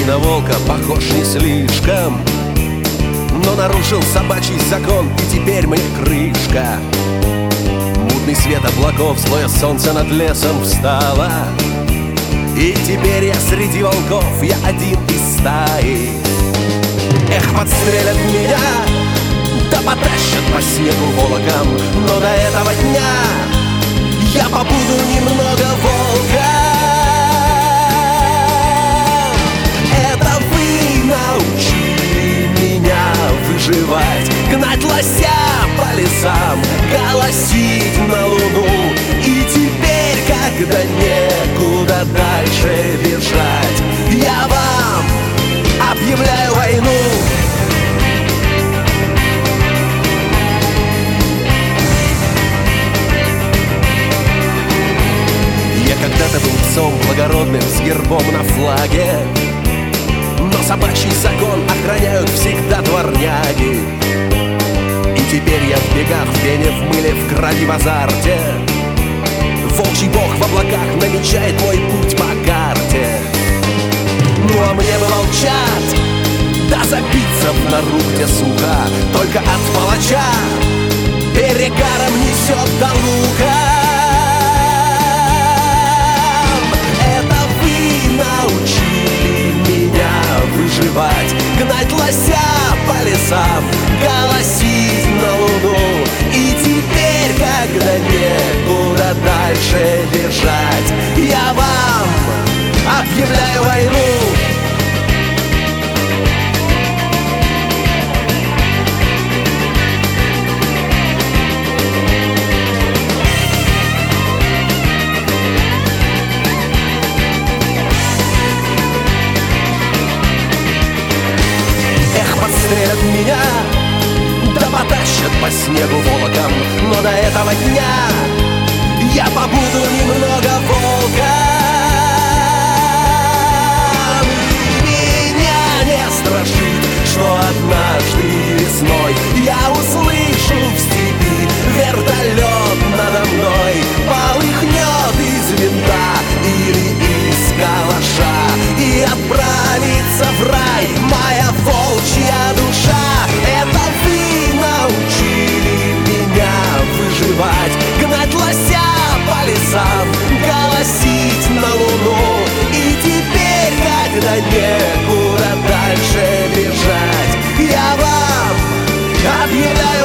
и на волка похож не слишком, но нарушил собачий закон, и теперь мне крышка. Мутный свет облаков, злое солнце над лесом встало, и теперь я среди волков, я один из стаи. Эх, подстрелят меня, да потащат по снегу волоком, но до этого дня я побуду немного волком. Это вы научили меня выживать, гнать лося по лесам, голосить на луну. И теперь, когда некуда дальше бежать, я вам объявляю войну. Я когда-то был псом благородным с гербом на флаге, но собачий закон охраняют всегда дворняги. И теперь я в бегах, в пене, в мыле, в крови, в азарте. Волчий бог в облаках намечает мой путь по карте. Ну а мне бы молчат, да забиться в нору, где сухо, только от палача перегаром несет до лука. Это вы научили меня выживать, гнать лося по лесам, голосить на луну. И теперь, когда некуда дальше бежать, я вам объявляю войну. Эх, подстрелят меня, да потащат по снегу волоком, но до этого дня я побуду немного волком. Меня не страшит, что однажды весной я услышу в степи вертолет надо мной, полыхнет из винта или из калаша, и отправится в рай моя волчья душа. Это вы научили меня выживать, гнать лося по лесам, голосить на луну. И теперь, когда некуда дальше бежать, я вам объявляю